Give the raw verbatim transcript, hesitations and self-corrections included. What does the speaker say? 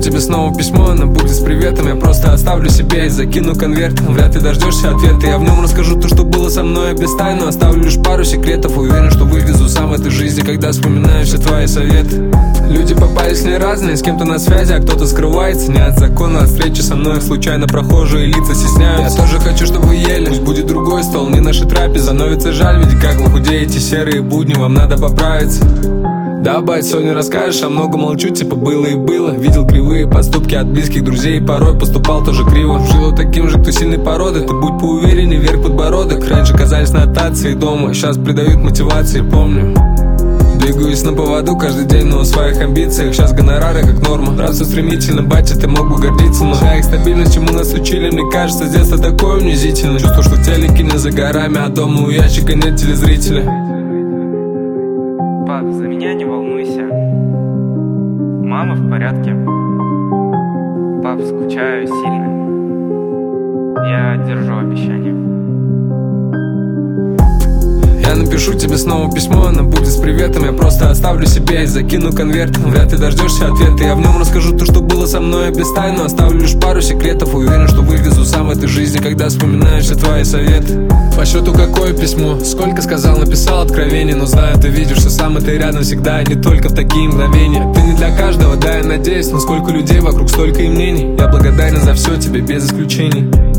тебе снова письмо, оно будет с приветом. Я просто оставлю себе и закину конверт. Вряд ли дождешься ответа, я в нем расскажу то, что было со мной без тайны. Оставлю лишь пару секретов, уверен, что вывезу сам этой жизни, когда вспоминаю все твои советы. Люди попались не разные, с кем-то на связи, а кто-то скрывается. Не от закона, от встречи со мной случайно прохожие лица стесняются. Я тоже хочу, чтобы вы ели, пусть будет другой стол, не наши трапезы. Становится жаль, ведь как вы худеете, серые будни, вам надо поправиться. Да, бать, сегодня расскажешь, а много молчу, типа было и было. Видел кривые поступки от близких друзей, порой поступал тоже криво. Жил таким же, кто сильной породы, ты будь поуверенней, вверх подбородок. Раньше казались нотации дома, сейчас придают мотивации, помню. Двигаюсь на поводу каждый день, но о своих амбициях. Сейчас гонорары как норма, раз все стремительно, батя, ты мог бы гордиться. Но вся их стабильность, чему нас учили, мне кажется, с детства такое унизительно. Чувство, что в телеке не за горами, а дома у ящика нет телезрителя. Пап, за меня не волнуйся. Мама в порядке. Пап, скучаю сильно. Я держу обещание. Я напишу тебе снова письмо, оно будет с приветом. Я просто оставлю себе и закину конверт. Вряд ли дождешься ответа, я в нем расскажу то, что было со мной без тайны. Оставлю лишь пару секретов, уверен, что вывезу сам этой жизни, когда вспоминаю все твои советы. По счету какое письмо, сколько сказал, написал откровение. Но знаю, ты видишь, что сам ты рядом всегда, и не только в такие мгновения. Ты не для каждого, да, я надеюсь, но сколько людей вокруг, столько и мнений. Я благодарен за все тебе без исключений.